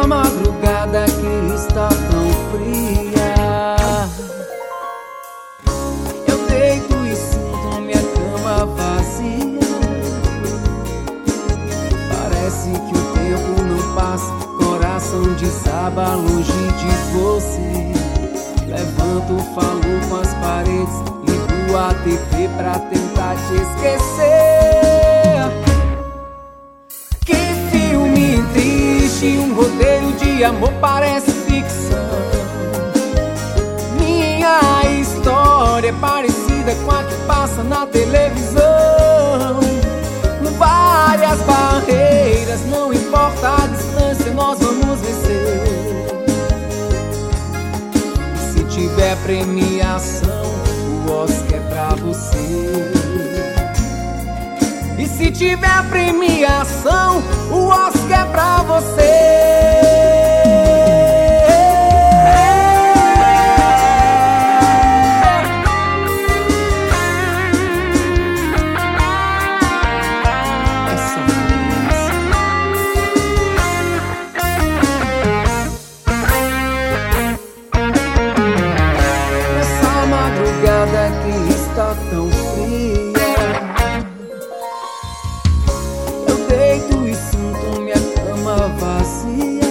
Nessa madrugada que está tão fria, eu deito e sinto minha cama vazia. Parece que o tempo não passa, coração desaba longe de você. Levanto, falo com as paredes, ligo a TV pra tentar te esquecer. Que filme triste, um roteiro de amor parece ficção. Minha história é parecida com a que passa na televisão. Várias barreiras, não importa a distância, nós vamos vencer. Se tiver premiação, o Oscar é pra você. E se tiver premiação, o Oscar é pra você. Que está tão fria, eu deito e sinto minha cama vazia.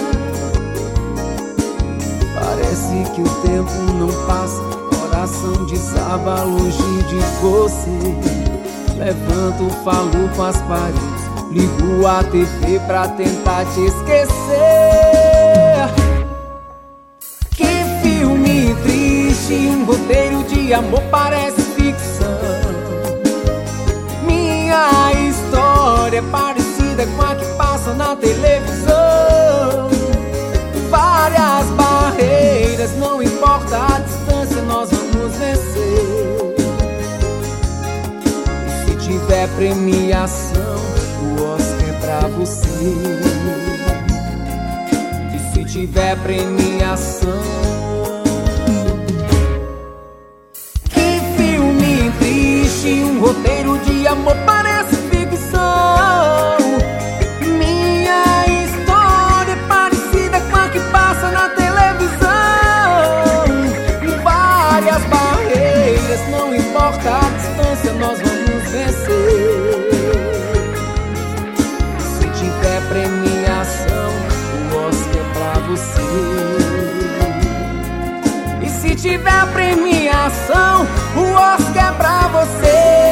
Parece que o tempo não passa, coração desaba longe de você. Levanto, falo com as paredes, ligo a TV pra tentar te esquecer. Que filme triste, um roteiro de amor parece ficção. Minha história é parecida com a que passa na televisão. Várias barreiras, não importa a distância, nós vamos vencer. E se tiver premiação, o Oscar é pra você. E se tiver premiação, um roteiro de amor parece ficção. Minha história é parecida com a que passa na televisão. Várias barreiras, não importa a distância, nós vamos vencer. Se tiver premiação, o Oscar é pra você. E se tiver premiação, o Oscar é pra você.